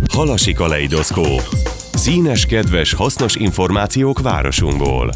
Halasi kaleidoszkóp. Színes, kedves, hasznos információk városunkból.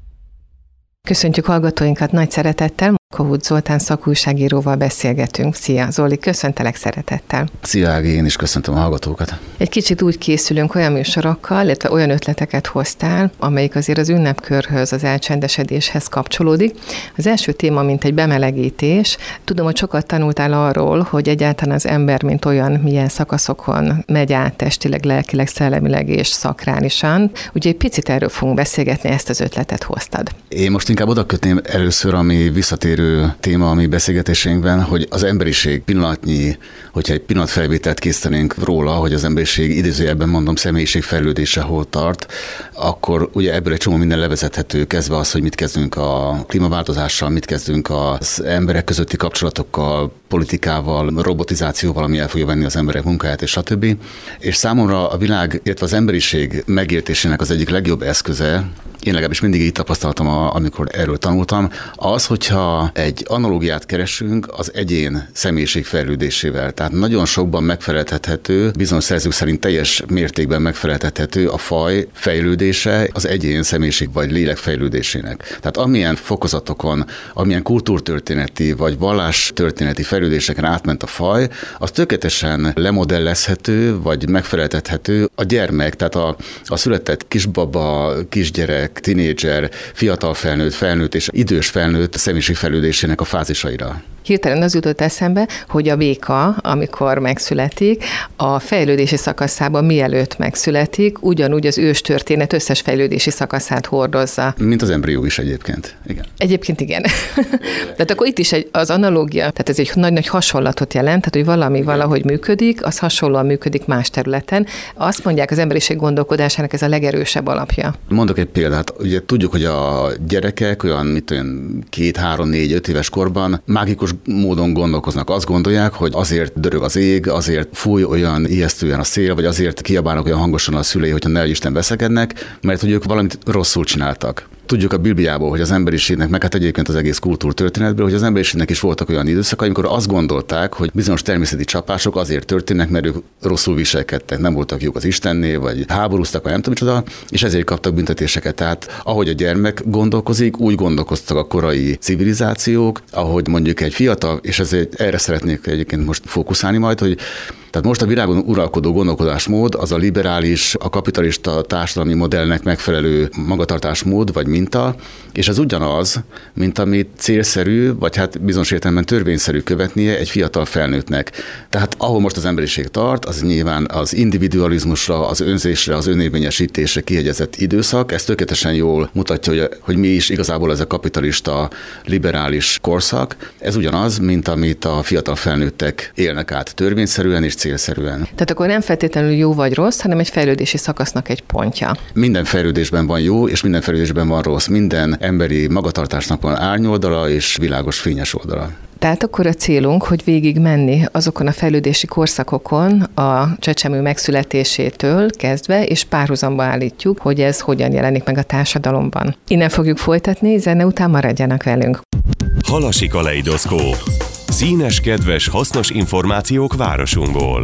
Köszöntjük hallgatóinkat nagy szeretettel. Kohut Zoltán szakújságíróval beszélgetünk. Szia Zoli, köszöntelek szeretettel. Szia Ági, én is köszöntöm a hallgatókat. Egy kicsit úgy készülünk olyan műsorokkal, illetve olyan ötleteket hoztál, amelyik azért az ünnepkörhöz, az elcsendesedéshez kapcsolódik. Az első téma, mint egy bemelegítés. Tudom, hogy sokat tanultál arról, hogy egyáltalán az ember, mint olyan, milyen szakaszokon megy át testileg, lelkileg, szellemileg és szakrálisan. Ugye egy picit erről fogunk beszélgetni, ezt az ötletet hoztad. Én most inkább oda kötném először, ami visszatérő téma a mi beszélgetésünkben, hogy az emberiség pillanatnyi, hogyha egy pillanatfelvételt készítenénk róla, hogy az emberiség idézőjelben mondom személyiségfejlődése hol tart, akkor ugye ebből egy csomó minden levezethető, kezdve az, hogy mit kezdünk a klímaváltozással, mit kezdünk az emberek közötti kapcsolatokkal, politikával, robotizációval, ami el fogja venni az emberek munkáját, és stb. És számomra a világ, illetve az emberiség megértésének az egyik legjobb eszköze, én legalábbis mindig így tapasztaltam, amikor erről tanultam, az, hogyha egy analógiát keresünk az egyén személyiségfejlődésével. Tehát nagyon sokban megfeleltethető, bizonyos szerzők szerint teljes mértékben megfeleltethető a faj fejlődése az egyén személyiség vagy lélek fejlődésének. Tehát amilyen fokozatokon, amilyen kultúrtörténeti vagy vallástörténeti fejlődéseken átment a faj, az tökéletesen lemodellezhető vagy megfeleltethető a gyermek, tehát a született kisbaba, kisgyerek, tinédzser, fiatal felnőtt és idős felnőtt személyiségfejlődésének a fázisaira. Hirtelen az jutott eszembe, hogy a béka, amikor megszületik, a fejlődési szakaszában mielőtt megszületik, ugyanúgy az őstörténet összes fejlődési szakaszát hordozza. Mint az embrió is egyébként. Igen. Egyébként igen. Tehát akkor itt is az analógia, tehát ez egy nagy-nagy hasonlatot jelent, tehát hogy valami valahogy működik, az hasonlóan működik más területen. Azt mondják, az emberiség gondolkodásának ez a legerősebb alapja. Mondok egy példát. Ugye tudjuk, hogy a gyerekek olyan 2, 3, 4, 5 éves korban mágikus módon gondolkoznak. Azt gondolják, hogy azért dörög az ég, azért fúj olyan ijesztően a szél, vagy azért kiabálnak olyan hangosan a szülei, hogyha ne Isten veszekednek, mert hogy ők valamit rosszul csináltak. Tudjuk a Bibliából, hogy az emberiségnek, meg hát egyébként az egész kultúrtörténetből, hogy az emberiségnek is voltak olyan időszakai, amikor azt gondolták, hogy bizonyos természeti csapások azért történnek, mert ők rosszul viselkedtek, nem voltak jók az Istennél, vagy háborúztak, vagy nem tudom micsoda, és ezért kaptak büntetéseket. Tehát ahogy a gyermek gondolkozik, úgy gondolkoztak a korai civilizációk, ahogy mondjuk egy fiatal, és ezért erre szeretnék egyébként most fókuszálni majd, hogy tehát most a világon uralkodó gondolkodásmód az a liberális, a kapitalista társadalmi modellnek megfelelő magatartásmód vagy minta, és ez ugyanaz, mint amit célszerű, vagy hát bizonyos értelemben törvényszerű követnie egy fiatal felnőttnek. Tehát ahol most az emberiség tart, az nyilván az individualizmusra, az önzésre, az önérvényesítésre kihegyezett időszak. Ez tökéletesen jól mutatja, hogy mi is igazából ez a kapitalista, liberális korszak. Ez ugyanaz, mint amit a fiatal felnőttek élnek át törvényszerűen és célszerűen. Tehát akkor nem feltétlenül jó vagy rossz, hanem egy fejlődési szakasznak egy pontja. Minden fejlődésben van jó, és minden fejlődésben van rossz. Minden emberi magatartásnak van árnyoldala és világos fényes oldala. Tehát akkor a célunk, hogy végig menni azokon a fejlődési korszakokon a csecsemő megszületésétől kezdve, és párhuzamba állítjuk, hogy ez hogyan jelenik meg a társadalomban. Innen fogjuk folytatni, zene után maradjanak velünk. Halasi kaleidoszkóp. Színes, kedves, hasznos információk városunkból.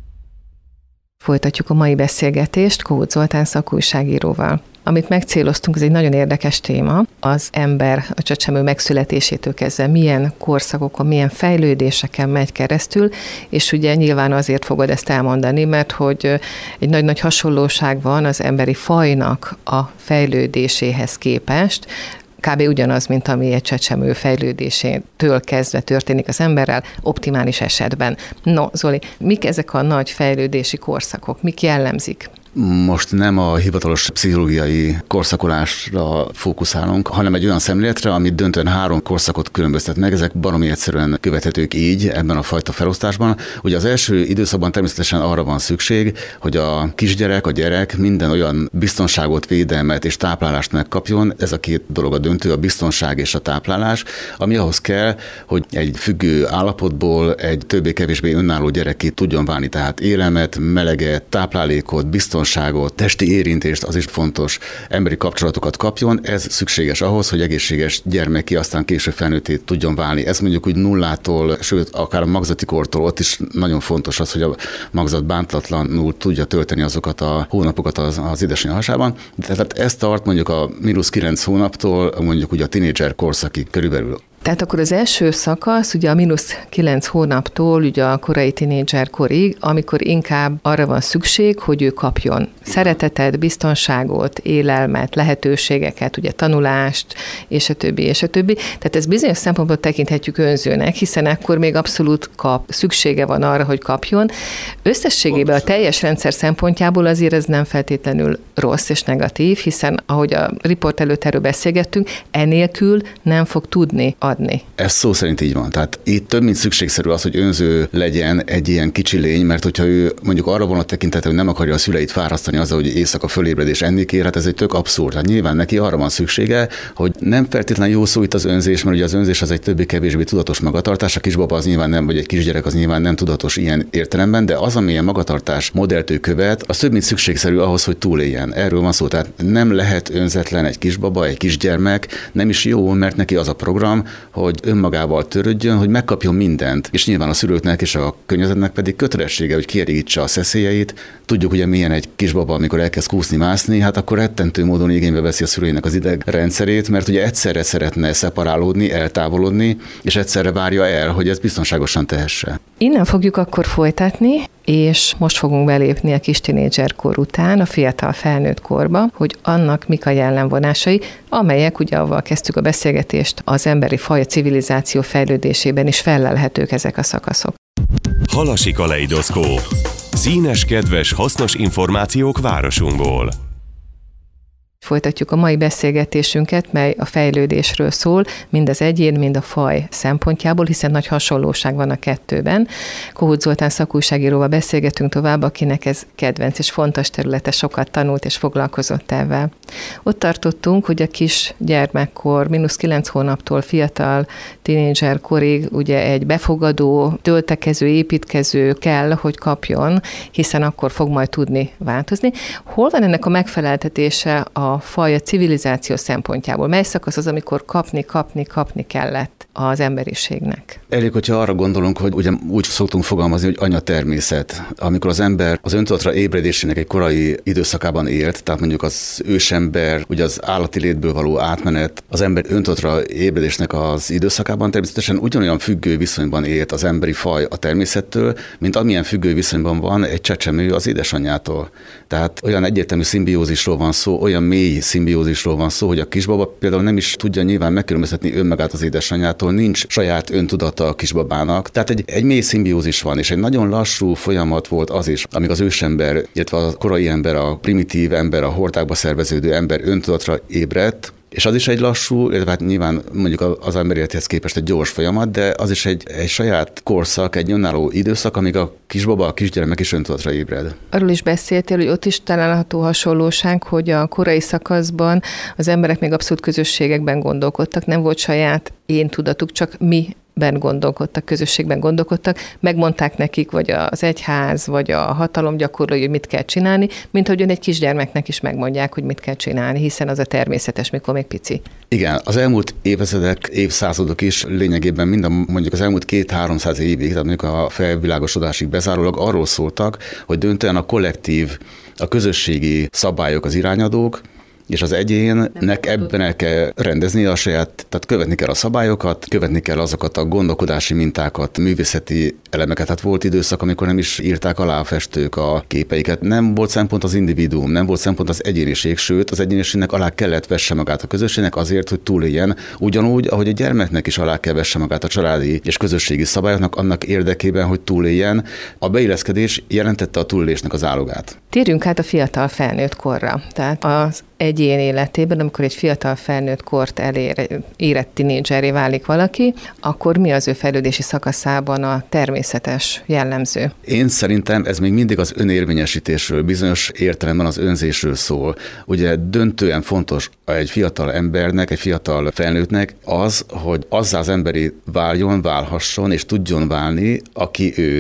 Folytatjuk a mai beszélgetést Kohut Zoltán szakújságíróval. Amit megcéloztunk, ez egy nagyon érdekes téma. Az ember a csecsemő megszületésétől kezdve milyen korszakokon, milyen fejlődéseken megy keresztül, és ugye nyilván azért fogod ezt elmondani, mert hogy egy nagy-nagy hasonlóság van az emberi fajnak a fejlődéséhez képest, kb. Ugyanaz, mint ami egy csecsemő fejlődésétől kezdve történik az emberrel, optimális esetben. No, Zoli, mik ezek a nagy fejlődési korszakok? Mik jellemzik? Most nem a hivatalos pszichológiai korszakolásra fókuszálunk, hanem egy olyan szemléletre, amit döntően 3 korszakot különböztet meg. Ezek baromi egyszerűen követhetők így ebben a fajta felosztásban. Ugye az első időszakban természetesen arra van szükség, hogy a kisgyerek, a gyerek minden olyan biztonságot, védelmet és táplálást megkapjon. Ez a 2 dolog a döntő, a biztonság és a táplálás, ami ahhoz kell, hogy egy függő állapotból egy többé-kevésbé önálló gyerekké tudjon válni. Tehát élelmet, meleget, táplálékot, biztonságot, biztonságot, testi érintést, az is fontos, emberi kapcsolatokat kapjon, ez szükséges ahhoz, hogy egészséges gyermeki, aztán később felnőtté tudjon válni. Ez mondjuk úgy nullától, sőt, akár a magzati kortól, ott is nagyon fontos az, hogy a magzat bántatlanul tudja tölteni azokat a hónapokat az édesanyja hasában. Tehát ez tart mondjuk a -9 hónaptól mondjuk ugye a tinédzser korszakig körülbelül. Tehát akkor az első szakasz, ugye a -9 hónaptól ugye a korai tinédzser korig, amikor inkább arra van szükség, hogy ő kapjon szeretetet, biztonságot, élelmet, lehetőségeket, ugye tanulást, és a többi, és a többi. Tehát ez bizonyos szempontból tekinthetjük önzőnek, hiszen akkor még abszolút szüksége van arra, hogy kapjon. Összességében a teljes rendszer szempontjából azért ez nem feltétlenül rossz és negatív, hiszen ahogy a riport előtt erről beszélgettünk, enélkül nem fog tudni adni. Ez szó szerint így van. Tehát itt több mint szükségszerű az, hogy önző legyen egy ilyen kicsi lény, mert hogyha ő mondjuk arra vonat tekintet, hogy nem akarja a szüleit fárasztani azzal, hogy éjszaka fölébred és enni kér, hát ez egy tök abszurd. Hát nyilván neki arra van szüksége, hogy nem feltétlenül jó szó itt az önzés, mert ugye az önzés az egy többé-kevésbé tudatos magatartás, a kisbaba az nyilván nem, vagy egy kisgyerek az nyilván nem tudatos ilyen értelemben, de az, amilyen magatartás modellt ő követ, az több mint szükségszerű ahhoz, hogy túléljen. Erről van szó. Tehát nem lehet önzetlen egy kisbaba, egy kisgyermek, nem is jó, mert neki az a program, hogy önmagával törődjön, hogy megkapjon mindent. És nyilván a szülőknek és a környezetnek pedig kötelessége, hogy kielégítse a szeszélyeit. Tudjuk ugye milyen egy kisbaba, amikor elkezd kúszni, mászni, hát akkor rettentő módon igénybe veszi a szülőinek az idegrendszerét, mert ugye egyszerre szeretne szeparálódni, eltávolodni, és egyszerre várja el, hogy ezt biztonságosan tehesse. Innen fogjuk akkor folytatni, és most fogunk belépni a kis tinédzserkor után a fiatal felnőtt korba, hogy annak mik a jellemvonásai, amelyek ugye avval kezdtük a beszélgetést, az emberi faj, a civilizáció fejlődésében is fellelhetők ezek a szakaszok. Halasi kaleidoszkóp. Színes, kedves, hasznos információk városunkból. Folytatjuk a mai beszélgetésünket, mely a fejlődésről szól, mind az egyén, mind a faj szempontjából, hiszen nagy hasonlóság van a kettőben. Kohut Zoltán szakújságíróval beszélgetünk tovább, akinek ez kedvenc és fontos területe, sokat tanult és foglalkozott ezzel. Ott tartottunk, hogy a kis gyermekkor, -9 hónaptól fiatal tínédzser korig ugye egy befogadó, töltekező, építkező kell, hogy kapjon, hiszen akkor fog majd tudni változni. Hol van ennek a megfeleltetése a faj, a civilizáció szempontjából? Mely szakasz az, amikor kapni kellett az emberiségnek? Elég, hogyha arra gondolunk, hogy ugye úgy szoktunk fogalmazni, hogy anya természet. Amikor az ember az öntudatra ébredésének egy korai időszakában élt, tehát mondjuk az ősember, ugye az állati létből való átmenet, az ember öntudatra ébredésnek az időszakában természetesen ugyanolyan függő viszonyban élt az emberi faj a természettől, mint amilyen függő viszonyban van egy csecsemő az édesanyjától. Tehát olyan egyértelmű szimbiózisról van szó, olyan mély szimbiózisról van szó, hogy a kisbaba például nem is tudja nyilván megkülönböztetni önmagát az édesanyjától, nincs saját öntudata a kisbabának. Tehát egy mély szimbiózis van, és egy nagyon lassú folyamat volt az is, amíg az ősember, illetve a korai ember, a primitív ember, a hordákba szerveződő ember öntudatra ébredt, és az is egy lassú, illetve hát nyilván mondjuk az ember életéhez képest egy gyors folyamat, de az is egy saját korszak, egy önálló időszak, amíg a kisbaba, a kisgyermek is öntudatra ébred. Arról is beszéltél, hogy ott is található hasonlóság, hogy a korai szakaszban az emberek még abszolút közösségekben gondolkodtak, nem volt saját én tudatuk, csak ben gondolkodtak, közösségben gondolkodtak, megmondták nekik, vagy az egyház, vagy a hatalomgyakorló, hogy mit kell csinálni, mint ahogyan egy kisgyermeknek is megmondják, hogy mit kell csinálni, hiszen az a természetes, mikor még pici. Igen, az elmúlt évezredek, évszázadok is lényegében mondjuk az elmúlt 200-300 évig, tehát mondjuk a felvilágosodásig bezárólag arról szóltak, hogy döntően a kollektív, a közösségi szabályok az irányadók, és az egyénnek ebben el kell rendezni a saját, tehát követni kell a szabályokat, követni kell azokat a gondolkodási mintákat, művészeti elemeket. Tehát volt időszak, amikor nem is írták alá a festők a képeiket. Nem volt szempont az individuum, nem volt szempont az egyéniség, sőt az egyéniségnek alá kellett vesse magát a közösségnek azért, hogy túléljen. Ugyanúgy, ahogy a gyermeknek is alá kell vesse magát a családi és közösségi szabályoknak annak érdekében, hogy túléljen. A beilleszkedés jelentette a túlélésnek az állogát. Térjünk át a fiatal felnőtt korra. Tehát az egyén életében, amikor egy fiatal felnőtt kort érett tinédzseré válik valaki, akkor mi az ő fejlődési szakaszában a természetes jellemző? Én szerintem ez még mindig az önérvényesítésről, bizonyos értelemben az önzésről szól. Ugye döntően fontos egy fiatal embernek, egy fiatal felnőttnek az, hogy azzá az emberi válhasson és tudjon válni, aki ő.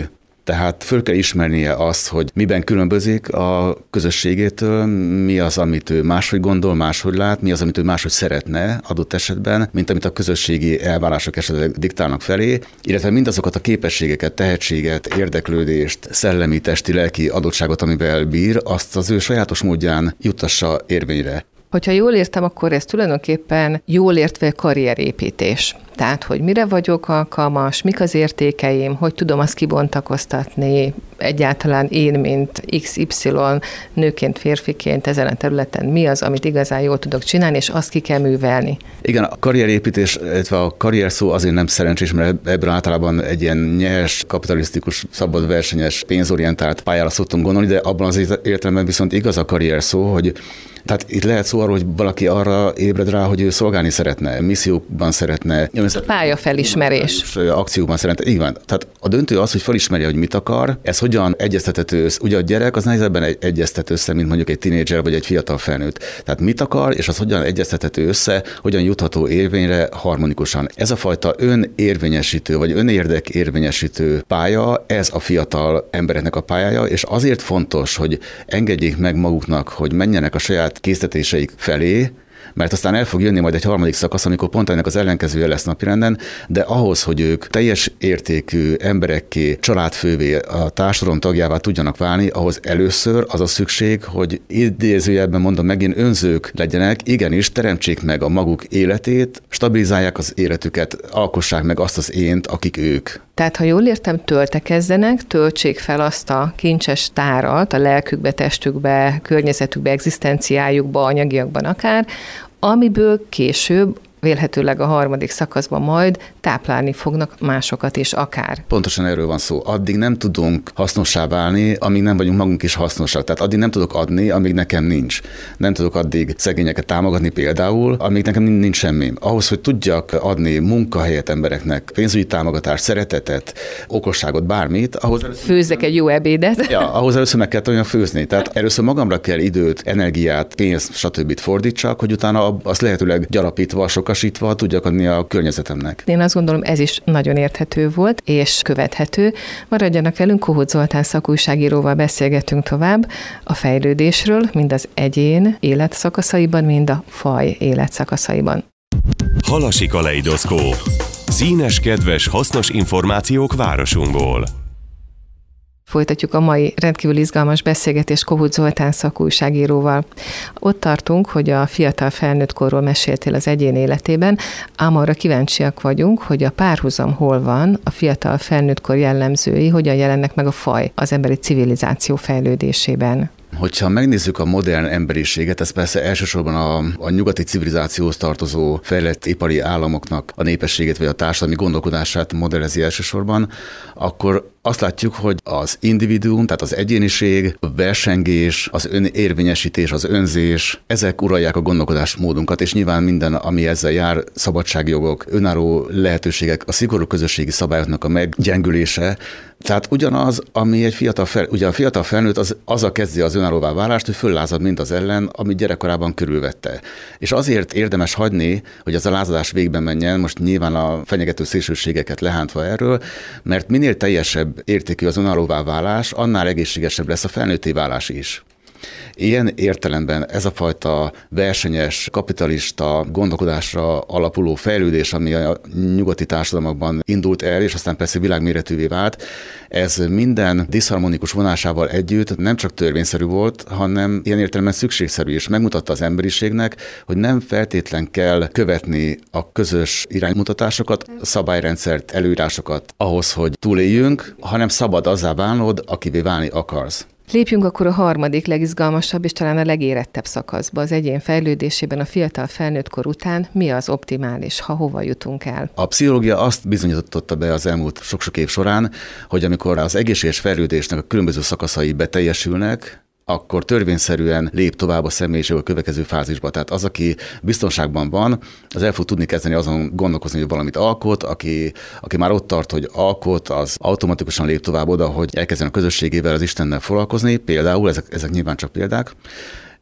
Tehát föl kell ismernie azt, hogy miben különbözik a közösségétől, mi az, amit ő máshogy gondol, máshogy lát, mi az, amit ő máshogy szeretne adott esetben, mint amit a közösségi elvárások esetleg diktálnak felé, illetve mindazokat a képességeket, tehetséget, érdeklődést, szellemi, testi, lelki adottságot, amivel bír, azt az ő sajátos módján juttassa érvényre. Hogyha jól értem, akkor ez tulajdonképpen jól értve karrierépítés. Tehát, hogy mire vagyok alkalmas, mik az értékeim, hogy tudom azt kibontakoztatni, egyáltalán én, mint XY nőként, férfiként ezen a területen mi az, amit igazán jól tudok csinálni, és azt ki kell művelni. Igen, a karrierépítés, illetve a karrier szó azért nem szerencsés, mert ebből általában egy ilyen nyers, kapitalisztikus, szabad versenyes, pénzorientált pályára szoktunk gondolni, de abban az értelemben viszont igaz a karrier szó, hogy tehát itt lehet szó arról, hogy valaki arra ébred rá, hogy ő szolgálni szeretne, missziókban szeretne. Pályafelismerés. Akciókban szeretne. Így van. Tehát a döntő az, hogy felismerje, hogy mit akar, ez hogyan egyeztethető össze. Ugye a gyerek az nehezebben egyeztet össze, mint mondjuk egy tinédzser vagy egy fiatal felnőtt. Tehát mit akar, és az hogyan egyeztethető össze, hogyan jutható érvényre harmonikusan. Ez a fajta önérvényesítő, vagy önérdek érvényesítő pálya, ez a fiatal embereknek a pályája, és azért fontos, hogy engedjék meg maguknak, hogy menjenek a saját késztetéseik felé, mert aztán el fog jönni majd egy harmadik szakasz, amikor pont ennek az ellenkezője lesz napirenden, de ahhoz, hogy ők teljes értékű emberekké, családfővé, a társadalom tagjává tudjanak válni, ahhoz először az a szükség, hogy idézőjelben mondom megint önzők legyenek, igenis teremtsék meg a maguk életét, stabilizálják az életüket, alkossák meg azt az ént, akik ők. Tehát, ha jól értem, töltekezzenek, töltsék fel azt a kincses tárat a lelkükbe, testükbe, környezetükbe, egzisztenciájukba, anyagiakban akár, amiből később vélhetőleg a harmadik szakaszban majd táplálni fognak másokat is akár. Pontosan erről van szó. Addig nem tudunk hasznossá válni, amíg nem vagyunk magunk is hasznosak. Tehát addig nem tudok adni, amíg nekem nincs. Nem tudok addig szegényeket támogatni például, amíg nekem nincs semmi. Ahhoz, hogy tudjak adni munkahelyet embereknek, pénzügyi támogatást, szeretetet, okosságot, bármit, ahhoz főzzek egy jó ebédet. Ja, ahhoz először meg kell tudni főzni. Tehát először magamra kell időt, energiát, pénzt, stb. Fordítsak, hogy utána azt lehetőleg gyarapítva, sokasítva tudjak adni a környezetemnek. Én azt gondolom, ez is nagyon érthető volt, és követhető. Maradjanak velünk, Kohut Zoltán szakújságíróval beszélgetünk tovább a fejlődésről, mind az egyén életszakaszaiban, mind a faj életszakaszaiban. Halasi kaleidoszkóp. Színes, kedves, hasznos információk városunkból. Folytatjuk a mai rendkívül izgalmas beszélgetést Kohut Zoltán szakújságíróval. Ott tartunk, hogy a fiatal felnőtt korról meséltél az egyén életében, ám arra kíváncsiak vagyunk, hogy a párhuzam hol van, a fiatal felnőtt kor jellemzői, hogyan jelennek meg a faj az emberi civilizáció fejlődésében. Hogyha megnézzük a modern emberiséget, ez persze elsősorban a nyugati civilizációhoz tartozó fejlett ipari államoknak a népességét vagy a társadalmi gondolkodását modellezi elsősorban, akkor azt látjuk, hogy az individuum, tehát az egyéniség, a versengés, az önérvényesítés, az önzés, ezek uralják a gondolkodásmódunkat, és nyilván minden, ami ezzel jár, szabadságjogok, önálló lehetőségek, a szigorú közösségi szabályoknak a meggyengülése. Tehát ugyanaz, ami egy ugye a fiatal felnőtt azzal kezdi az önállóvá válást, hogy föllázad mind az ellen, amit gyerekkorában körülvette. És azért érdemes hagyni, hogy ez a lázadás végben menjen, most nyilván a fenyegető szélsőségeket lehántva erről, mert minél teljesebb értékű az önállóvá válás, annál egészségesebb lesz a felnőtté válás is. Ilyen értelemben ez a fajta versenyes, kapitalista gondolkodásra alapuló fejlődés, ami a nyugati társadalmakban indult el, és aztán persze világméretűvé vált, ez minden diszharmonikus vonásával együtt nem csak törvényszerű volt, hanem ilyen értelemben szükségszerű, és megmutatta az emberiségnek, hogy nem feltétlen kell követni a közös iránymutatásokat, szabályrendszert, előírásokat ahhoz, hogy túléljünk, hanem szabad azzá válnod, akivé válni akarsz. Lépjünk akkor a harmadik, legizgalmasabb és talán a legérettebb szakaszba. Az egyén fejlődésében a fiatal felnőttkor után mi az optimális, ha hova jutunk el? A pszichológia azt bizonyította be az elmúlt sok-sok év során, hogy amikor az egészséges fejlődésnek a különböző szakaszai beteljesülnek, akkor törvényszerűen lép tovább a személyiség a következő fázisba. Tehát az, aki biztonságban van, az el fog tudni kezdeni azon gondolkozni, hogy valamit alkot, aki már ott tart, hogy alkot, az automatikusan lép tovább oda, hogy elkezdjen a közösségével, az Istennel foglalkozni. Például, ezek nyilván csak példák.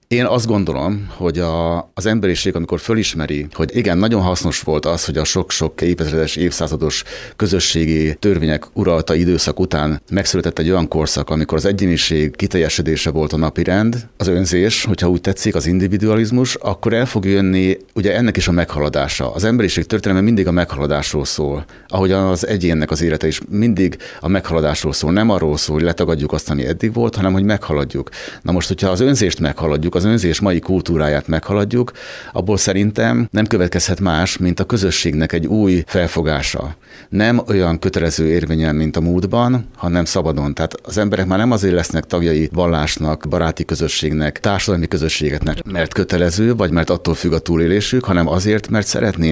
Én azt gondolom, hogy az emberiség, amikor fölismeri, hogy igen, nagyon hasznos volt az, hogy a sok-sok évezredes, évszázados közösségi törvények uralta időszak után megszületett egy olyan korszak, amikor az egyéniség kiteljesedése volt a napirend, az önzés, hogyha úgy tetszik, az individualizmus, akkor el fog jönni ugye ennek is a meghaladása. Az emberiség történelme mindig a meghaladásról szól, ahogy az egyénnek az élete is mindig a meghaladásról szól, nem arról szól, hogy letagadjuk azt, ami eddig volt, hanem hogy meghaladjuk. Na most, hogyha az önzést meghaladjuk, az önzés mai kultúráját meghaladjuk, abból szerintem nem következhet más, mint a közösségnek egy új felfogása. Nem olyan kötelező érvényen, mint a múltban, hanem szabadon. Tehát az emberek már nem azért lesznek tagjai vallásnak, baráti közösségnek, társadalmi közösségeknek, mert kötelező, vagy mert attól függ a túlélésük, hanem azért, mert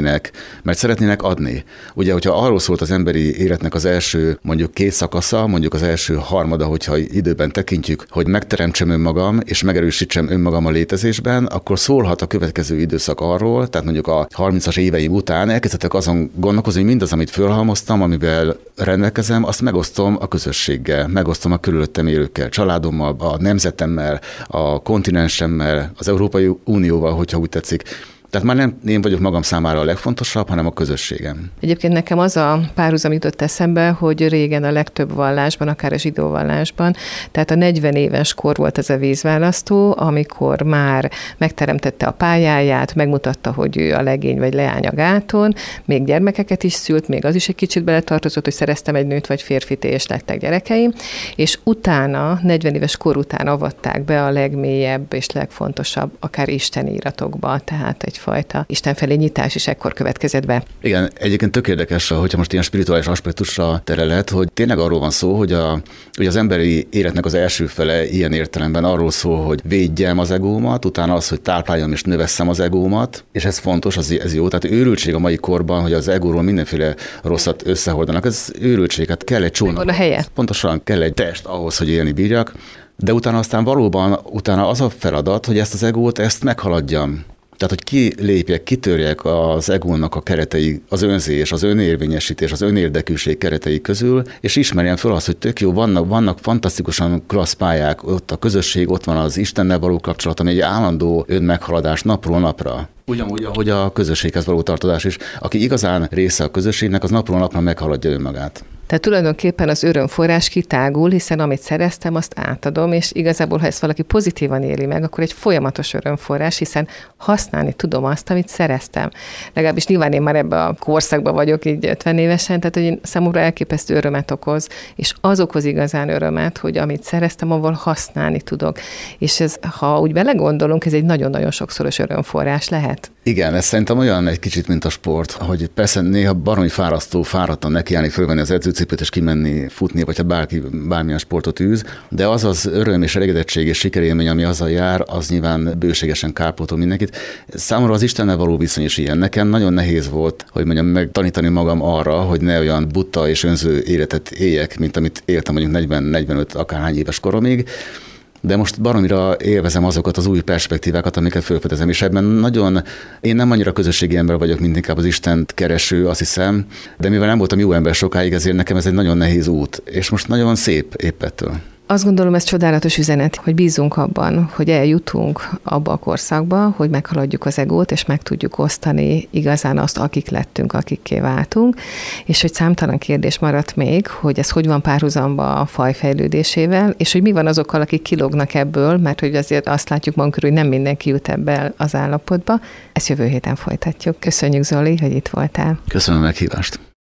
szeretnének adni. Ugye, hogyha arról szólt az emberi életnek az első mondjuk 2 szakasza, mondjuk az első harmada, hogyha időben tekintjük, hogy megteremtsem önmagam és megerősítsem önmagam a létezésben, akkor szólhat a következő időszak arról, tehát mondjuk a 30-as éveim után elkezdhetek azon gondolkozni, hogy mindaz, amit fölhalmoztam, amivel rendelkezem, azt megosztom a közösséggel, megosztom a körülöttem élőkkel, családommal, a nemzetemmel, a kontinensemmel, az Európai Unióval, hogyha úgy tetszik. Tehát már nem én vagyok magam számára a legfontosabb, hanem a közösségem. Egyébként nekem az a párhuzam jutott eszembe, hogy régen a legtöbb vallásban, akár a zsidó vallásban, tehát a 40 éves kor volt ez a vízválasztó, amikor már megteremtette a pályáját, megmutatta, hogy ő a legény vagy leány a gáton, még gyermekeket is szült, még az is egy kicsit beletartozott, hogy szereztem egy nőt vagy férfit, és lettek gyerekeim, és utána, 40 éves kor után avatták be a legmélyebb és legfontosabb, akár isteníratokba, tehát egyfajta Isten felé nyitás is ekkor következett be. Igen, egyébként tök érdekes, hogyha most ilyen spirituális aspektusra tereled, hogy tényleg arról van szó, hogy az emberi életnek az első fele ilyen értelemben arról szól, hogy védjem az egómat, utána az, hogy tápláljam és növesszem az egómat, és ez fontos, ez jó. Tehát őrültség a mai korban, hogy az egóról mindenféle rosszat összehordanak. Ez őrültség, hát kell egy csónak. Megvan a helye. Pontosan kell egy test ahhoz, hogy élni bírjak, de utána aztán valóban az a feladat, hogy ezt az egót, ezt meghaladjam. Tehát, hogy kilépjek, kitörjek az egónak a keretei, az önzés, az önérvényesítés, az önérdekűség keretei közül, és ismerjem fel azt, hogy tök jó, vannak fantasztikusan klassz pályák, ott a közösség, ott van az Istennel való kapcsolat, ami egy állandó önmeghaladás napról napra. Ugyanúgy, ahogy a közösséghez való tartozás is. Aki igazán része a közösségnek, az napról napra meghaladja önmagát. Tehát tulajdonképpen az örömforrás kitágul, hiszen amit szereztem, azt átadom, és igazából, ha ezt valaki pozitívan éli meg, akkor egy folyamatos örömforrás, hiszen használni tudom azt, amit szereztem. Legalábbis nyilván én már ebben a korszakban vagyok, így 50 évesen, tehát hogy számomra elképesztő örömet okoz, és az okoz igazán örömet, hogy amit szereztem, avval használni tudok. És ez, ha úgy belegondolunk, ez egy nagyon-nagyon sokszoros örömforrás lehet. Igen, ez szerintem olyan egy kicsit, mint a sport, hogy persze néha baromi fáradtan nekiállni, fölvenni az edzőcipőt és kimenni futni, vagy ha bármilyen sportot űz, de az az öröm és elégedettség és sikerélmény, ami azzal jár, az nyilván bőségesen kárpótol mindenkit. Számomra az Istennel való viszony is ilyen. Nekem nagyon nehéz volt, hogy mondjam, megtanítani magam arra, hogy ne olyan butta és önző életet éljek, mint amit éltem mondjuk 40-45 akárhány éves koromig. De most baromira élvezem azokat az új perspektívákat, amiket felfedezem, és ebben én nem annyira közösségi ember vagyok, mint inkább az Istent kereső, azt hiszem, de mivel nem voltam jó ember sokáig, ezért nekem ez egy nagyon nehéz út, és most nagyon szép épp ettől. Azt gondolom, ez csodálatos üzenet, hogy bízunk abban, hogy eljutunk abba a korszakba, hogy meghaladjuk az egót, és meg tudjuk osztani igazán azt, akik lettünk, akikké váltunk, és hogy számtalan kérdés maradt még, hogy ez hogy van párhuzamba a faj fejlődésével, és hogy mi van azokkal, akik kilógnak ebből, mert hogy azért azt látjuk magunk körül, hogy nem mindenki jut ebbe az állapotba. Ezt jövő héten folytatjuk. Köszönjük, Zoli, hogy itt voltál. Köszönöm a meghívást.